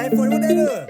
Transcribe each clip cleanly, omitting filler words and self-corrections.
iPhone, whatever.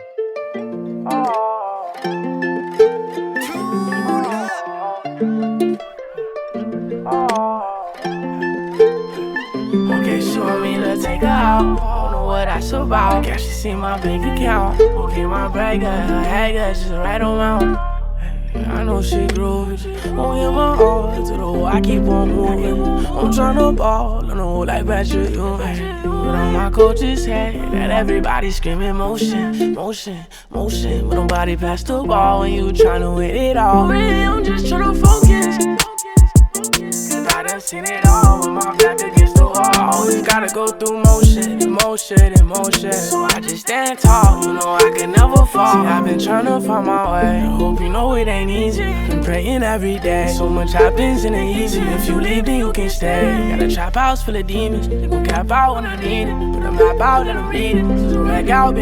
Okay, she want me to take her out. Don't know what that's about. Guess she see my bank account. Okay, my brag got her head, got just the right amount. I know she groovy. Won't give my all to the whole. I keep on moving. I'm tryna ball on the whole like Patrick Ewing. But on my coach's head, that everybody screaming motion, motion, motion. But nobody passed the ball when you tryna win it all. Really, I'm just tryna focus. Cause I done seen it all with my back against the wall. Always gotta go through motion, emotion, emotion. So I just stand tall, you know I can never fall. See, I've been tryna find my way. I hope you know it ain't easy. Been praying every day. So much happens and it easy. If you leave, then you can stay. Got a trap house full of demons. They gon' cap out when I need it. Put a map out and I'm reading. So the wreck out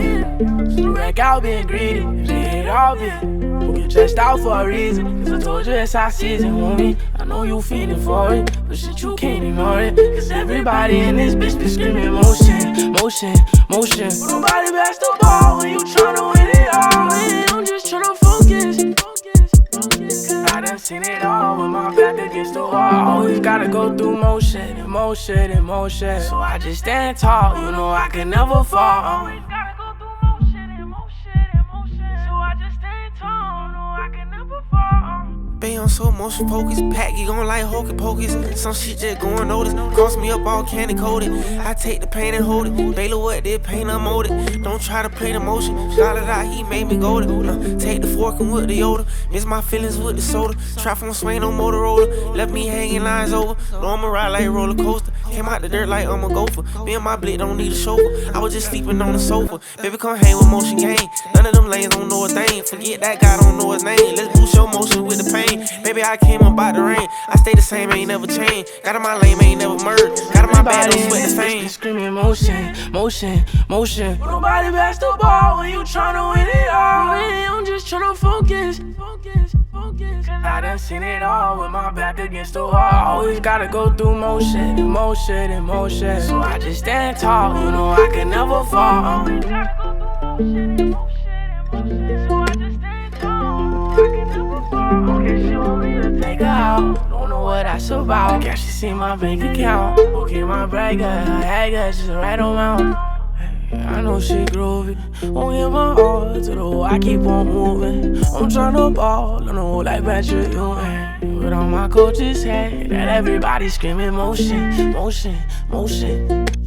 being greedy. If they hate all be, we'll get dressed out for a reason. Cause I told you it's our season, homie. I know you feeling for it, but shit, you can't ignore it. Cause everybody in this bitch be screaming motion, motion, motion. But nobody pass the ball when you tryna win it all. Man, I'm just tryna focus. Cause I done seen it all with my back against the wall. Always gotta go through motion, emotion, emotion. So I just stand tall, you know I can never fall. Always gotta go through motion, emotion, emotion. So I just stand tall, you know I can never fall. Bay on so motion focus, pack you gon' like hocus pocus. Some shit just going notice, cross me up all candy coated. I take the pain and hold it. Baylor what did paint unmolded. Don't try to play the motion. Shot it out, he made me golden. Take the fork and with the Yoda. Miss my feelings with the soda. Trap from swing on Motorola. Left me hanging lines over. No, I'ma ride like a roller coaster. Came out the dirt like I'm a gopher. Me and my blick don't need a chauffeur. I was just sleeping on the sofa. Baby, come hang with Motion Gang. None of them lanes don't know a thing. Forget that guy don't know his name. Let's boost your motion with the pain. Baby, I came up by the rain. I stay the same, ain't never changed. Got in my lane, ain't never merged. Got in my bag, don't sweat the fame. Screaming motion, motion, motion. But nobody pass the ball when you tryna win it all. Man, I'm just tryna focus. Cause I done seen it all with my back against the wall. Always gotta go through motion, emotion, emotion. So I just stand tall, you know I can never fall. Always gotta go through motion, emotion, emotion. So I just stand tall, you know I can never fall. Okay, she want me to take her out. Don't know what that's about. Guess she see my bank account. Okay, my brag got her head, got just the right amount. I know she groovy. Won't give my all to the whole. I keep on moving. I'm tryna ball on the whole like Patrick Ewing. But on my coach's head, that everybody screaming motion, motion, motion.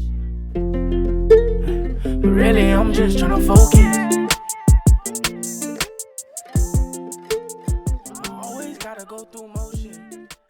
But really, I'm just tryna focus. Always gotta go through motion.